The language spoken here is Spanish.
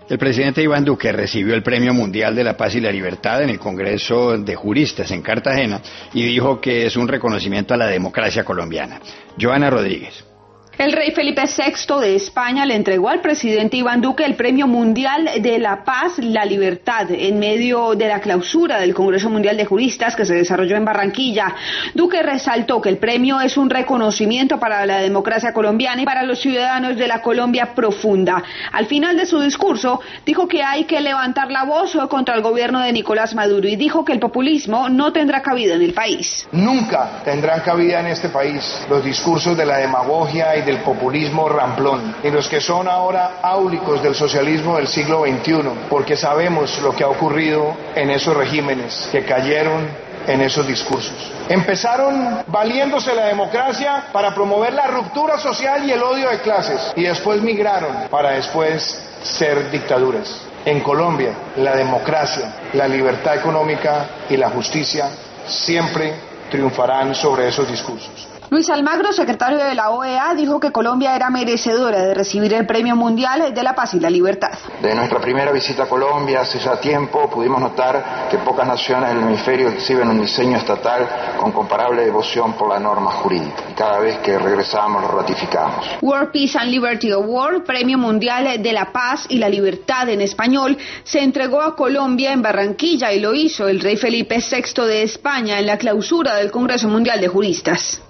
El presidente Iván Duque recibió el Premio Mundial de la Paz y la Libertad en el Congreso de Juristas en Cartagena y dijo que es un reconocimiento a la democracia colombiana. Joana Rodríguez. El rey Felipe VI de España le entregó al presidente Iván Duque el Premio Mundial de la Paz y la Libertad en medio de la clausura del Congreso Mundial de Juristas que se desarrolló en Barranquilla. Duque resaltó que el premio es un reconocimiento para la democracia colombiana y para los ciudadanos de la Colombia profunda. Al final de su discurso dijo que hay que levantar la voz contra el gobierno de Nicolás Maduro y dijo que el populismo no tendrá cabida en el país. Nunca tendrán cabida en este país los discursos de la demagogia y del populismo ramplón, y los que son ahora áulicos del socialismo del siglo XXI, porque sabemos lo que ha ocurrido en esos regímenes que cayeron en esos discursos. Empezaron valiéndose la democracia para promover la ruptura social y el odio de clases, y después migraron para después ser dictaduras. En Colombia, la democracia, la libertad económica y la justicia siempre triunfarán sobre esos discursos. Luis Almagro, secretario de la OEA, dijo que Colombia era merecedora de recibir el Premio Mundial de la Paz y la Libertad. De nuestra primera visita a Colombia hace ya tiempo pudimos notar que pocas naciones del hemisferio exhiben un diseño estatal con comparable devoción por la norma jurídica. Y cada vez que regresamos lo ratificamos. World Peace and Liberty Award, Premio Mundial de la Paz y la Libertad en español, se entregó a Colombia en Barranquilla y lo hizo el rey Felipe VI de España en la clausura del Congreso Mundial de Juristas.